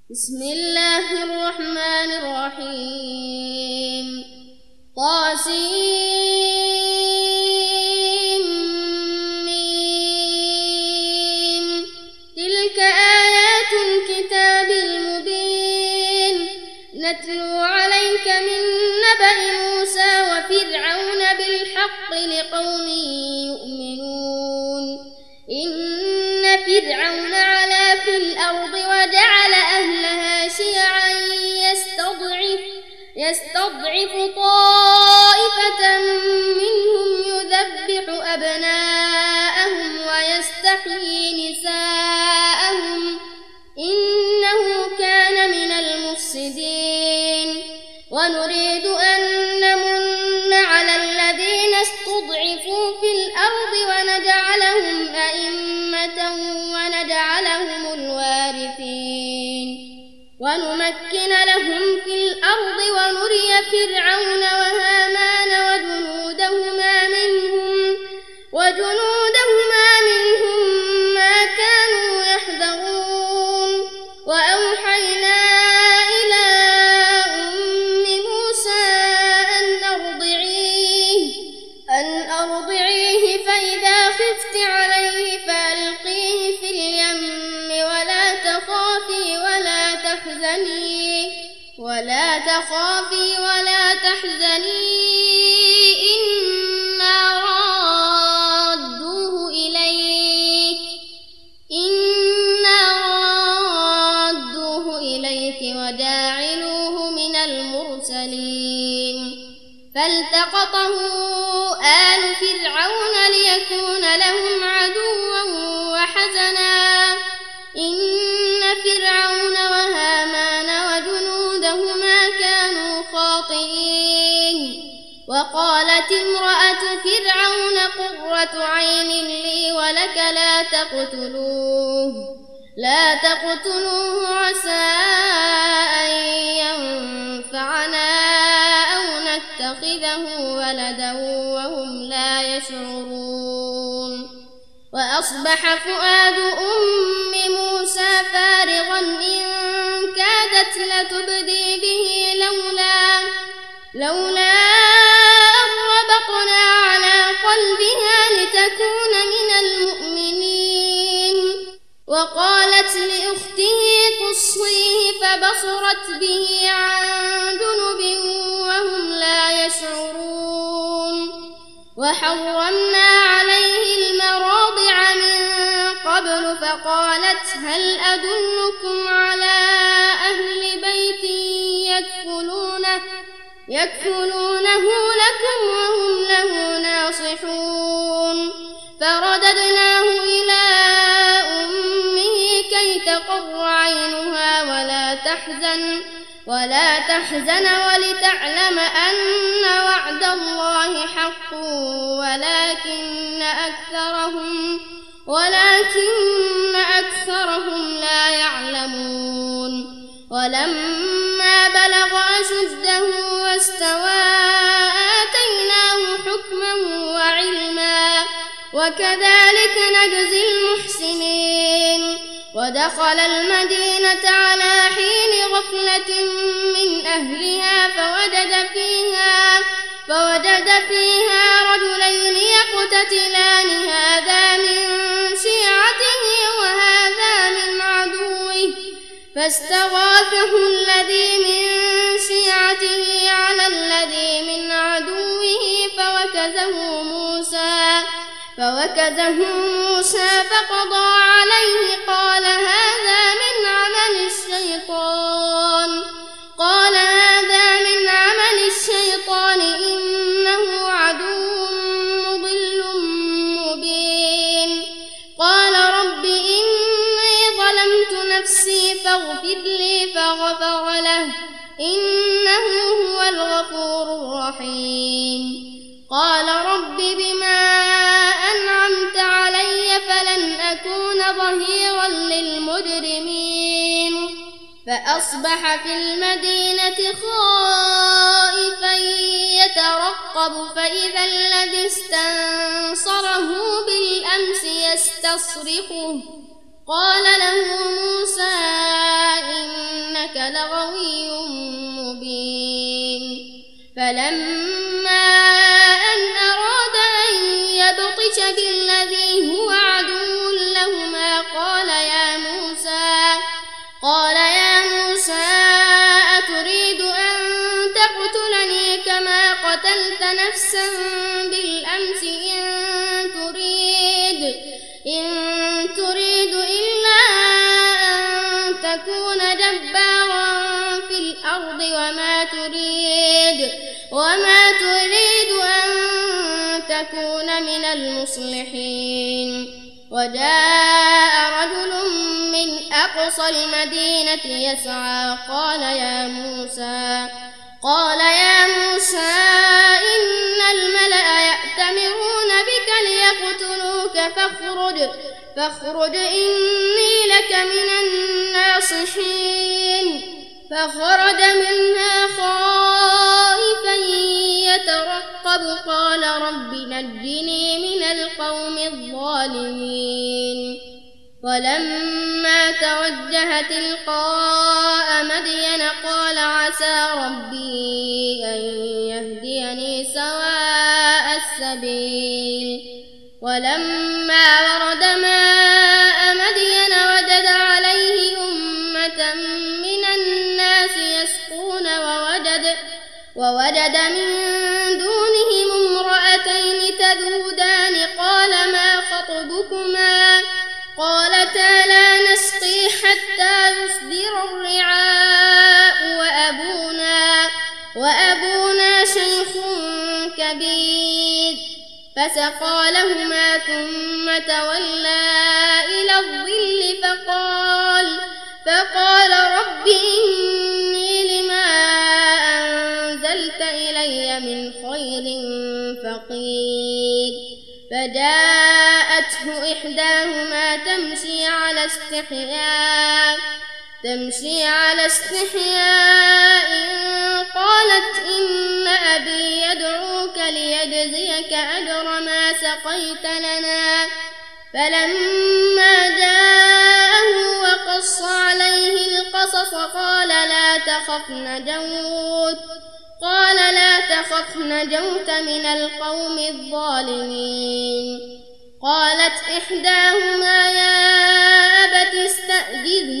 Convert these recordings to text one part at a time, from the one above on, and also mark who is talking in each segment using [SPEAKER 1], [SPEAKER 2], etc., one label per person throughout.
[SPEAKER 1] بسم الله الرحمن الرحيم طاسيم تلك آيات الكتاب المبين نتلو عليك من نبأ موسى وفرعون بالحق لقوم يؤمنون إن فرعون علا في الأرض وجعل أهلها شيعا يستضعف طائفة منهم يذبح أبناءهم ويستحيي نساءهم إنه كان من المفسدين ونريد أن نمن على الذين استضعفوا في الأرض ونجعلهم أئمة ونجعلهم الوارثين ونمكن لهم في الأرض ونري فرعون وهامان وجنودهما منهم ما كانوا يحذرون وأوحينا إلى أم موسى أن أرضعيه فإذا خفت عليه فألقيه في اليم ولا تخافي ولا تحزني إنا رادوه إليك وجاعلوه من المرسلين فالتقطه آل فرعون ليكون لهم عدوا وحزنا إن فرعون وهامان وجنودهما كانوا خاطئين وقالت امرأة فرعون قرة عين لي ولك لا تقتلوه عسى أن ينفعنا أو نتخذه ولدا وهم لا يشعرون وأصبح فؤاد أم موسى فارغا إن كادت لتبدي به لولا أن ربطنا على قلبها لتكون من المؤمنين وقالت لأخته قصيه فبصرت به عن جنب وهم لا يشعرون وحرمنا عليه المراضع من قبل فقالت هل أدلكم على أهل بيت يكفلونه لكم وهم له ناصحون فرددناه إلى أمه كي تقر عينها ولا تحزن ولتعلم أن وعد الله حق ولكن أكثرهم لا يعلمون ولما بلغ أشده واستوى آتيناه حكما وعلما وكذلك نجزي المحسنين ودخل المدينة على حين غفلة من أهلها فوجد فيها رجلين يقتتلان هذا من شيعته وهذا من عدوه فاستغاثه الذي من شيعته على الذي من عدوه فوكزه موسى فقضى عليه قال هذا من عمل الشيطان إنه عدو مضل مبين قال رب إني ظلمت نفسي فاغفر لي فغفر له إنه هو الغفور الرحيم قال رب بما أنعمت علي فلن أكون ظهيرا للمجرمين فأصبح في المدينة خائفا يترقب فإذا الذي استنصره بالأمس يستصرخه قال له موسى لغوي مبين فلما أن أراد أن يبطش بالذي هو عدو لهما قال يا موسى أتريد أن تقتلني كما قتلت نفسا بالأمس إن تريد إلا أن تكون جبارا في الأرض وما تريد أن تكون من المصلحين وجاء رجل من أقصى المدينة يسعى قال يا موسى إن الملأ يأتمرون بك ليقتلوك فاخرج إني لك من الناصحين فخرج منها خائفا يترقب قال رب نجني من القوم الظالمين ولما توجه تلقاء مدين قال عسى ربي أن يهديني سواء السبيل ولما ورد ماء مدين وجد عليه أمة من الناس يسقون ووجد من دونهم امرأتين تذودان قال ما خطبكما قالتا لا نسقي حتى يصدر الرعاء وأبونا شيخ كبير فسقى لهما ثم تولى إلى الظل فقال رب إني لما أنزلت إلي من خير فقير فجاءته إحداهما تمشي على استحياء قالت إن أبي يدعوك ليجزيك أجر ما سقيت لنا فلما جاءه وقص عليه القصص قال لا تخف نجوت من القوم الظالمين قالت إحداهما يا أبت استأجره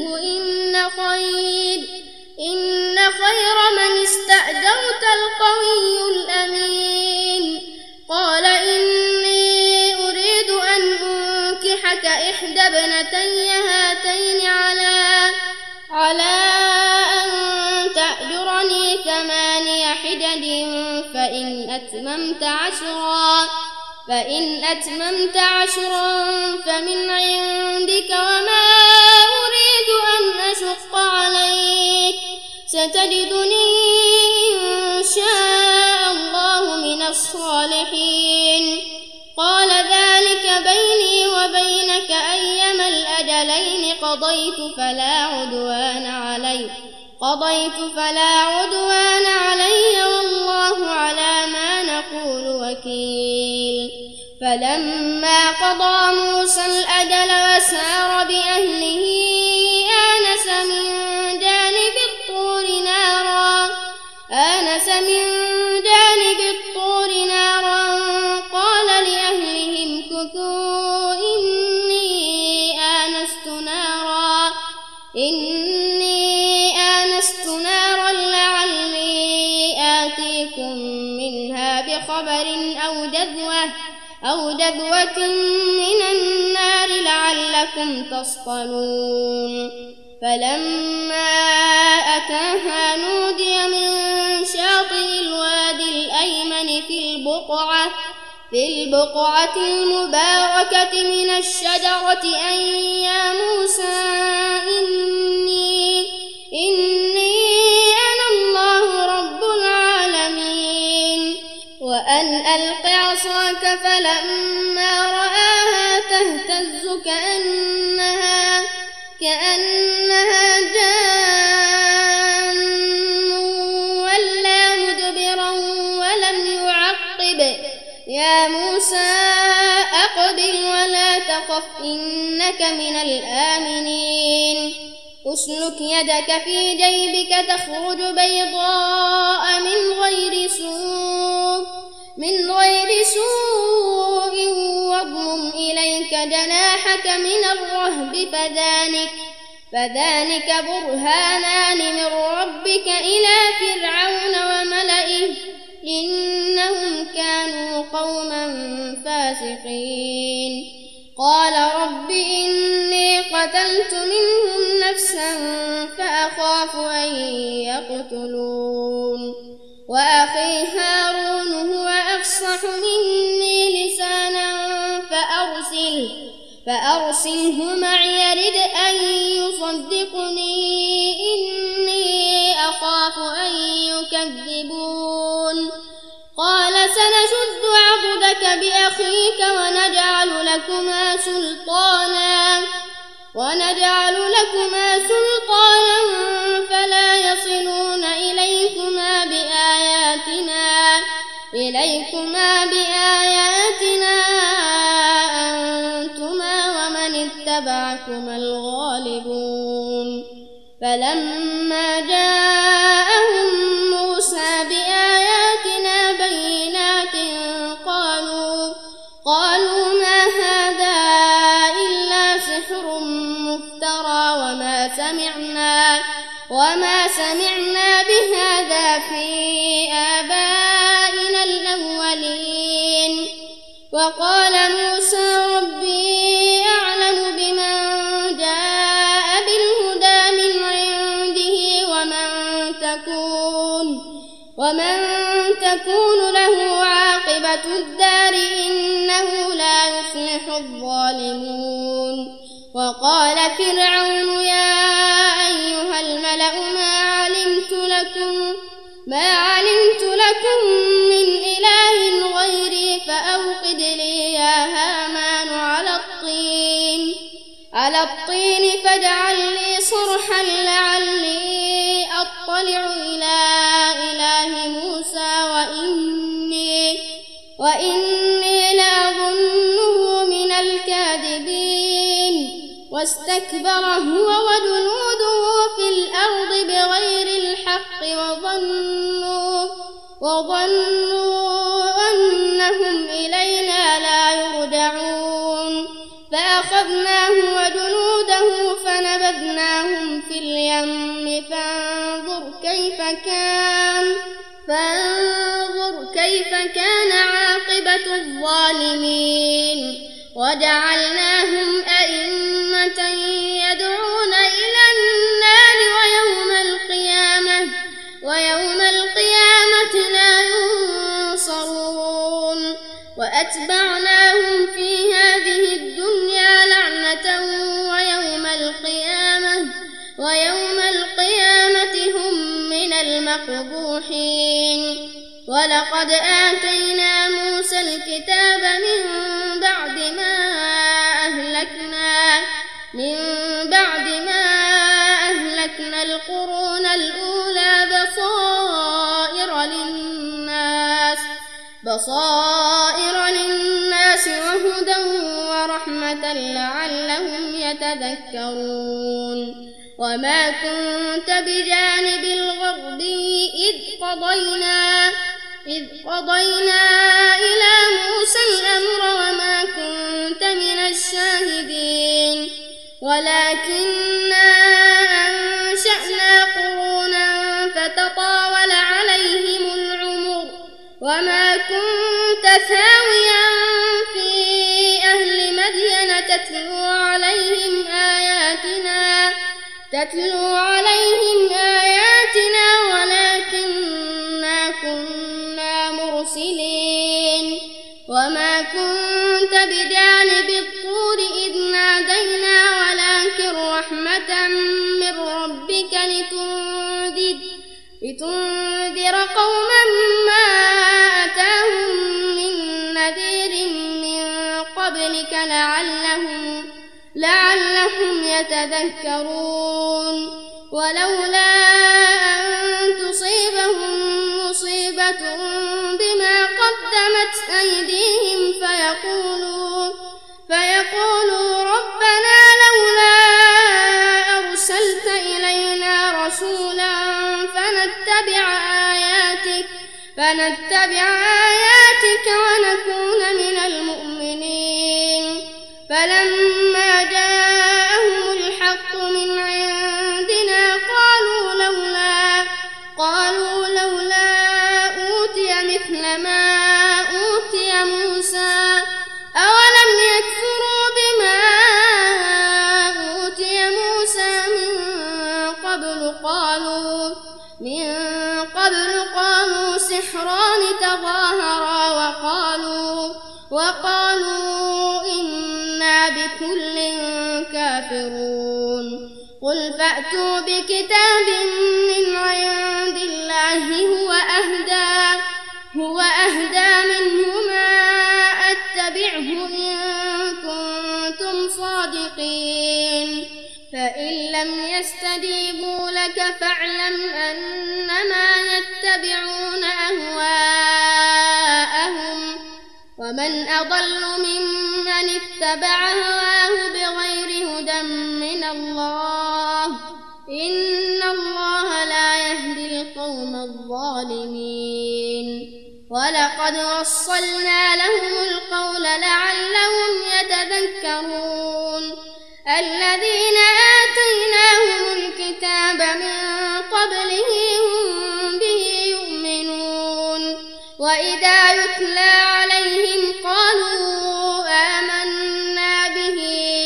[SPEAKER 1] إن خير من استأجرت القوي الأمين قال إني أريد أن أنكحك إحدى ابنتي هاتين على أن تأجرني 8 حجج فإن أتممت عشرا فمن عندك وما أريد أن أشق عليك ستجدني إن شاء الله من الصالحين قال ذلك بيني وبينك أيما الأجلين قضيت فلا عدوان علي والله على ما نقول وكيل فلما قضى موسى الأجل وسار بأهله آنس من جانب الطور نارا قال لأهلهم كثوا إني آنست نارا لعلي آتيكم منها بخبر أو جذوة من النار لعلكم تصطلون فلما أتاها نودي من شاطئ الوادي الأيمن في البقعة المباركة من الشجرة أن يا موسى إني أنا الله رب العالمين وأن ألق عصاك فلما رآها تهتز كأنها جان ولا مدبرا ولم يعقب يا موسى أقبل ولا تخف إنك من الآمنين يدك في جيبك تخرج بيضاء من غير سوء واضمم إليك جناحك من الرهب فذلك برهانان من ربك إلى فرعون وملئه إنهم كانوا قوما فاسقين قال رب إني قتلت منهم نفسا فأخاف أن يقتلون وأخي هارون هو أفصح مني لسانا فأرسله معي يرد أن يصدقني إني أخاف أن يكذبون قال سنشد عضدك بأخيك ونجعل لكما سلطانا فلا يصلون إليكما بآياتنا أنتما ومن اتبعكما الغالبون فلما جاءهم موسى بآياتنا بينات قالوا ما هذا إلا سحر مفترى وما سمعنا بهذا في آبائنا الأولين وقال موسى ربي أعلم بمن جاء بالهدى من عنده ومن تكون له عاقبة الدار إنه لا يفلح الظالمون وقال فرعون يا أيها الملأ ما علمت لكم من إله غيري فأوقد لي يا هامان على الطين فاجعل لي صرحا لعلي أطلع إلى إله موسى وإني لأظنه من الكاذبين واستكبر هو وجنوده في الأرض بغير الحق وظنوا أنهم إلينا لا يرجعون فأخذناه وجنوده فنبذناهم في اليم فانظر كيف كان عاقبة الظالمين وجعلناهم أئمة يدعون إلى النار ويوم القيامة لا ينصرون وأتبعناهم في هذه الدنيا لعنة ويوم القيامة هم من المقبوحين ولقد آتينا موسى الكتاب من بعد ما أهلكنا القرون الأولى بصائر للناس وهدى ورحمة لعلهم يتذكرون وما كنت بجانب الغربي إذ قضينا إلى موسى الأمر وما كنت من الشاهدين ولكننا أنشأنا قرونا فتطاول عليهم العمر وما كنت ثاويا في أهل مدين تتلو عليهم آياتنا ولكننا كنا مرسلين وما كنت بجانب الطور إذ نادينا ولكن رحمة من ربك لتنذر قوما ما أتاهم من نذير من قبلك لعلهم يتذكرون ولولا أن تصيبهم مصيبة بما قدمت أيديهم فيقولوا ربنا لولا أرسلت إلينا رسولا فنتبع آياتك ونكون من المؤمنين فلما جاءهم الحق من عندنا قالوا لولا أوتي مثل ما أوتي موسى أولم يكفروا بما أوتي موسى من قبل قالوا سحران تظاهرا وقالوا إنا بكل كافرون قل فأتوا بكتاب من عند الله هو أهدى منهما أتبعه إن كنتم صادقين فإن لم يستجيبوا لك فاعلم أنما يتبعون أهواءهم ومن أضل ممن اتبع هواه بغير هدى من الله إن الله لا يهدي القوم الظالمين ولقد وصلنا لهم القول لعلهم يتذكرون الذين آتيناهم الكتاب من قبله هم به يؤمنون وإذا يتلى عليهم قالوا آمنا به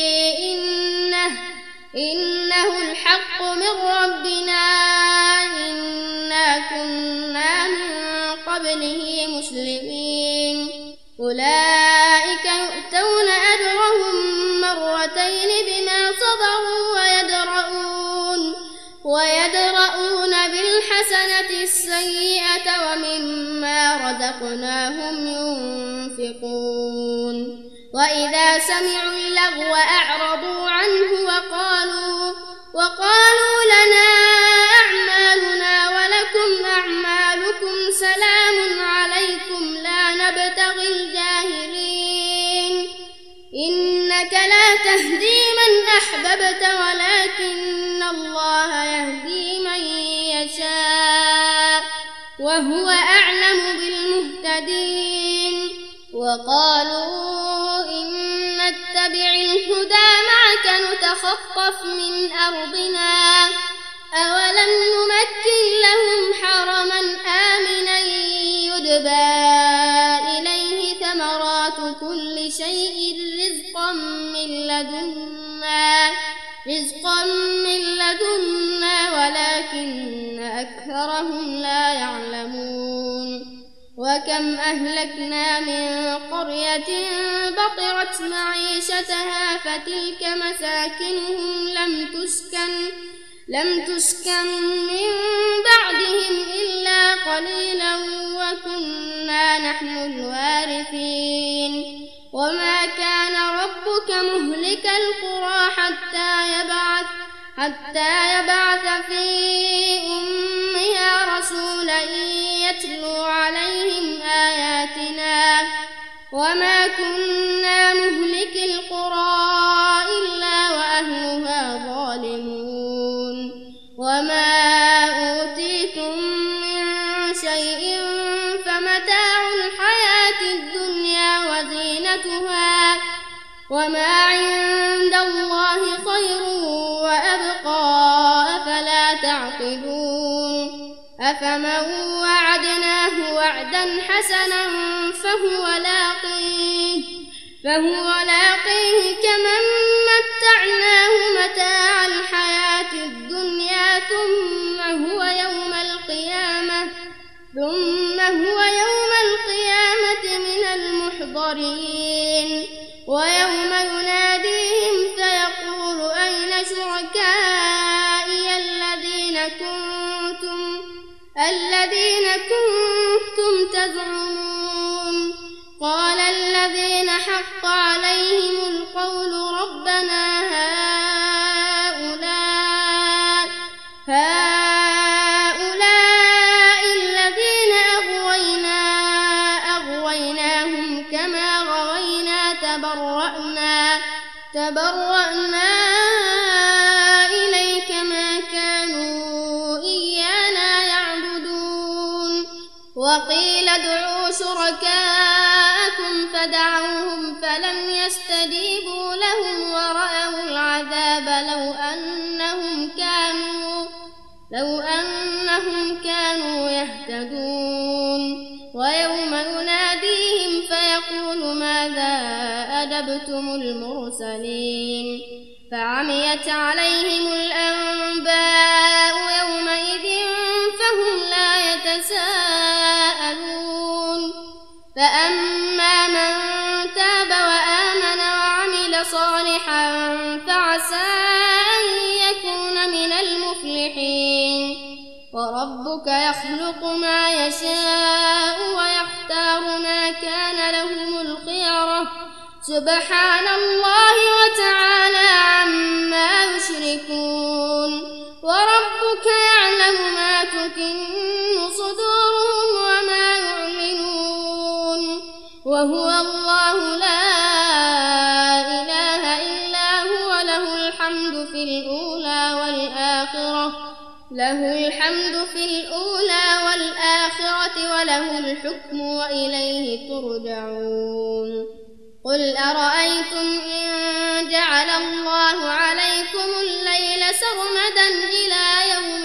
[SPEAKER 1] إنه الحق من ربنا إنا كنا من قبله مسلمين أولئك يؤتون أجرهم مرتين بما صبروا ويدرؤون بالحسنة السيئة ومما رزقناهم ينفقون وإذا سمعوا اللغو أعرضوا عنه وقالوا لنا أعمالنا ولكم أعمالكم سلام عليكم لا نبتغي الجاهلين إنك لا تهدي من أحببت ولكن الله يهدي من يشاء وهو أعلم بالمهتدين وقالوا إن نتبع الهدى معك نتخطف من أرضنا أولم نمكن لهم حرما آمنا يجبى إليه ثمرات كل شيء رزقا من لدنا ولكن أكثرهم لا يعلمون وكم أهلكنا من قرية بطرت معيشتها فتلك مساكنهم لم تسكن من بعدهم إلا قليلا وكنا نحن الوارثين وما كان ربك مهلك القرى حتى يبعث في أمها رسولا يتلو عليهم آياتنا وما كنا مهلك القرى إلا وأهلها ظالمون وما أوتيتم من شيء فمتاع الحياة الدنيا وزينتها وما عند الله خير وأبقى أفلا تعقلون أفمن وعدناه وعدا حسنا فهو لاقيه كمن متعناه متاع الحياة الدنيا ثم هو يوم القيامة من المحضرين ويوم يناديهم فيقول أين شركائي الذين كنتم تزعمون قال الذين حق عليهم القول ربنا هؤلاء الذين أغويناهم كما غوينا تبرأنا إليك ما كانوا وقيل ادعوا شركاءكم فدعوهم فلم يستجيبوا لهم ورأوا العذاب لو أنهم كانوا يهتدون ويوم يناديهم فيقول ماذا أجبتم المرسلين فعميت عليهم الأنباء يومئذ فهم لا يتساءلون فأما من تاب وآمن وعمل صالحا فعسى أن يكون من المفلحين وربك يخلق ما يشاء ويختار ما كان لهم الخيرة سبحان الله وتعالى عما يشركون وربك يعلم ما تكن صدورهم وما يعلنون وهو الله لا إله إلا هو له الحمد في الأولى والآخرة وله الحكم وإليه ترجعون قل أرأيتم إن جعل الله عليكم الليل سرمدا إلى يوم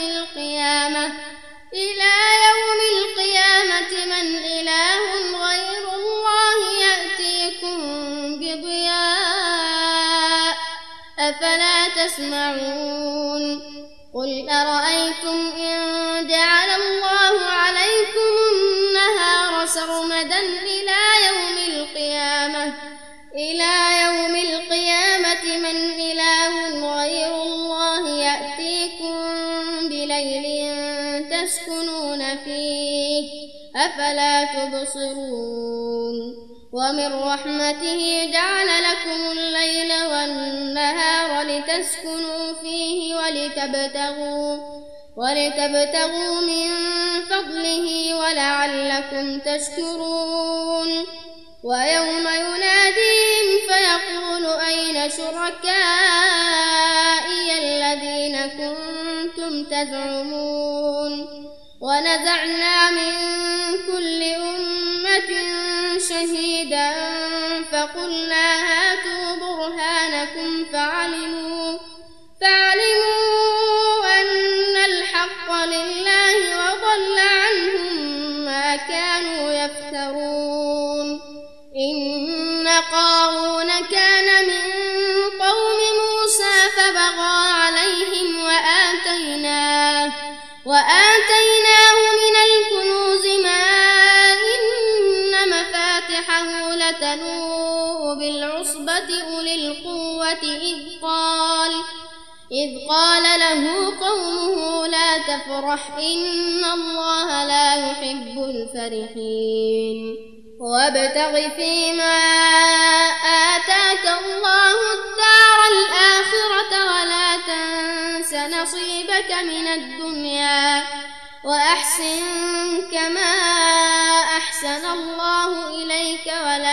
[SPEAKER 1] القيامة من إله غير الله يأتيكم بضياء أفلا تسمعون قل أرأيتم إن جعل الله عليكم النهار سرمدا إلى يوم القيامة من إله غير الله يأتيكم بليل تسكنون فيه أفلا تبصرون ومن رحمته جعل لكم الليل والنهار لتسكنوا فيه ولتبتغوا من فضله ولعلكم تشكرون ويوم يناديهم فيقول أين شركائي الذين كنتم تزعمون ونزعنا من كل أمة شهيدا فقلنا هاتوا برهانكم فعلموا أن الحق لله وضل عنهم ما كانوا يفترون إن قارون كان من قوم موسى فبغى عليهم وآتيناه من الكنوز ما إن مفاتحه لتنوء بالعصبة أولي القوة إذ قال له قومه لا تفرح إن الله لا يحب الفرحين وابتغ فيما آتاك الله الدار الآخرة ولا تنس نصيبك من الدنيا وأحسن كما أحسن الله إليك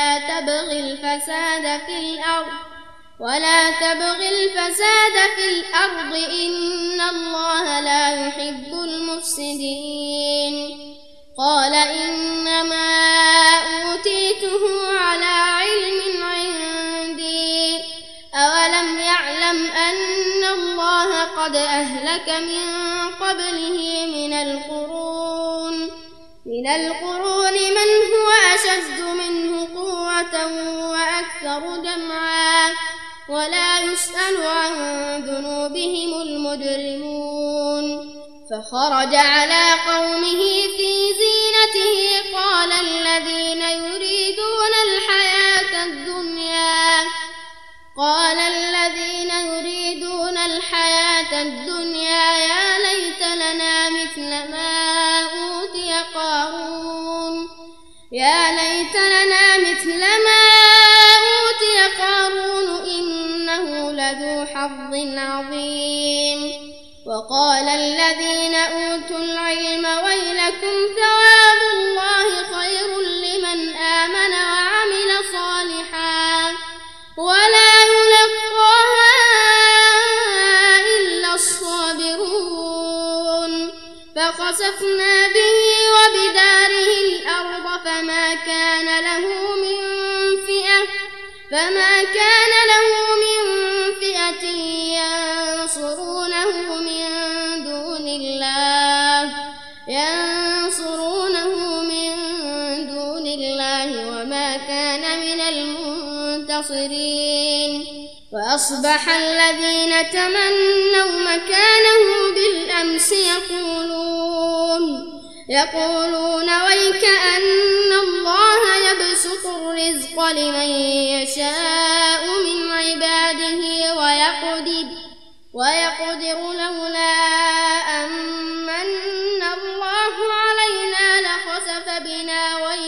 [SPEAKER 1] ولا تبغ الفساد في الأرض إن الله لا يحب المفسدين قال إنما أوتيته على علم عندي أولم يعلم أن الله قد أهلك من قبله من القرون من هو أشد منه قوة وأكثر جمعا ولا يسأل عن ذنوبهم المجرمون فخرج على قومه في زينته قال الذين يريدون الحياة الدنيا يا ليت لنا مثل ما أوتي قارون إنه لذو حظ عظيم وقال الذين أوتوا العلم ويلكم ثواب الله خير لمن آمن وعمل صالحا ولا يلقاها إلا الصابرون فخسفنا به وبداره الأرض فما كان له من فئة ينصرونه من دون الله وما كان من المنتصرين وأصبح الذين تمنوا مكانه بالأمس يقولون ويكأن الله يبسط الرزق لمن يشاء من عباده ويقدر لولا أمن الله علينا لخسف بنا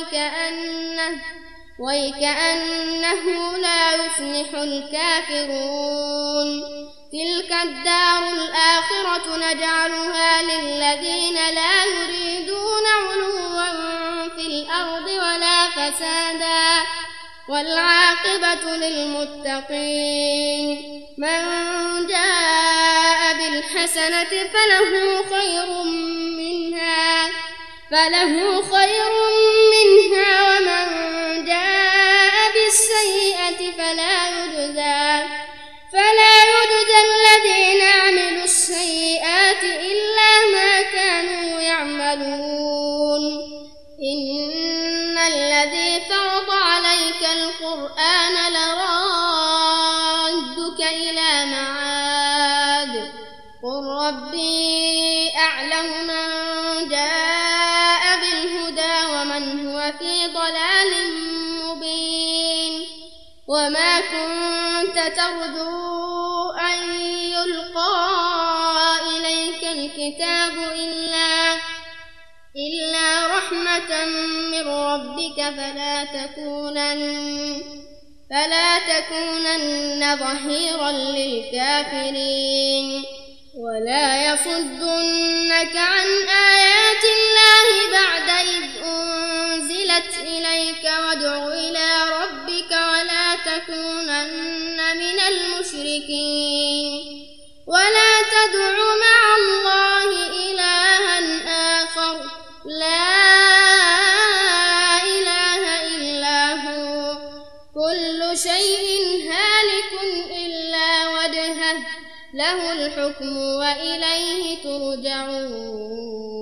[SPEAKER 1] ويكأنه لا يفلح الكافرون تلك الدار الآخرة نجعلها للذين لا يريدون علوا في الأرض ولا فسادا والعاقبة للمتقين من جاء بالحسنة فله خير منها ومن جاء بالسيئة فلا يجزى الذين عملوا السيئات إلا ما كانوا يعملون إن الذي فرض عليك القرآن لرادك إلى معاد قل ربي أعلم من جاء بالهدى ومن هو في ضلال مبين وما كنت ترجو أن يلقى إليك الكتاب إلا رحمة من ربك فلا تكونن ظهيرا للكافرين ولا يصدنك عن آيات الله بعد إذ أنزلت إليك وادع إلى ربك ولا تكونن من المشركين ولا تدع مع الله إلها آخر لا إله إلا هو كل شيء هالك إلا وجهه له الحكم وإليه ترجعون